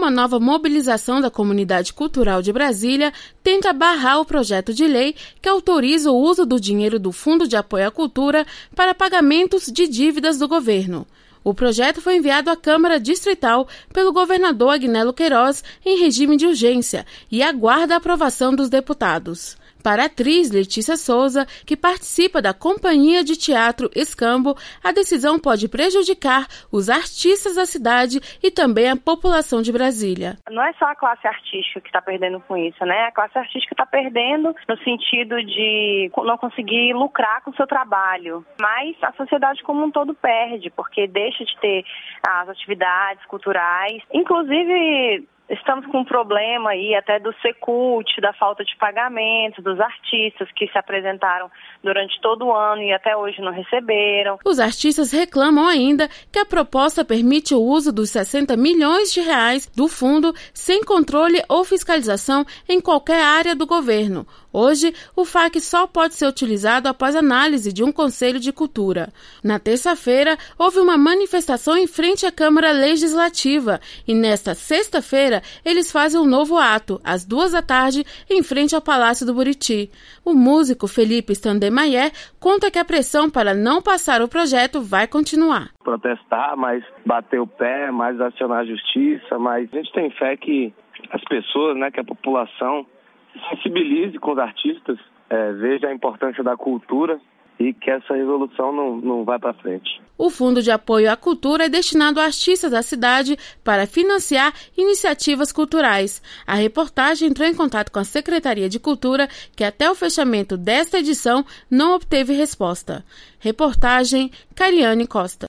uma nova mobilização da comunidade cultural de Brasília tenta barrar o projeto de lei que autoriza o uso do dinheiro do Fundo de Apoio à Cultura para pagamentos de dívidas do governo. O projeto foi enviado à Câmara Distrital pelo governador Agnello Queiroz em regime de urgência e aguarda a aprovação dos deputados. Para a atriz Letícia Souza, que participa da Companhia de Teatro Escambo, a decisão pode prejudicar os artistas da cidade e também a população de Brasília. Não é só a classe artística que está perdendo com isso, né? A classe artística está perdendo no sentido de não conseguir lucrar com o seu trabalho, mas a sociedade como um todo perde, porque deixa de ter as atividades culturais, inclusive. Estamos com um problema aí até do Secult, da falta de pagamento dos artistas que se apresentaram durante todo o ano e até hoje não receberam. Os artistas reclamam ainda que a proposta permite o uso dos 60 milhões de reais do fundo sem controle ou fiscalização em qualquer área do governo. Hoje, o FAC só pode ser utilizado após análise de um Conselho de Cultura. Na terça-feira, houve uma manifestação em frente à Câmara Legislativa e nesta sexta-feira eles fazem um novo ato, às 14h, em frente ao Palácio do Buriti. O músico Felipe Standemayer conta que a pressão para não passar o projeto vai continuar. Protestar, mas bater o pé, mais acionar a justiça, mas a gente tem fé que as pessoas, que a população se sensibilize com os artistas, veja a importância da cultura e que essa resolução não vá para frente. O Fundo de Apoio à Cultura é destinado a artistas da cidade para financiar iniciativas culturais. A reportagem entrou em contato com a Secretaria de Cultura, que até o fechamento desta edição não obteve resposta. Reportagem Cariane Costa.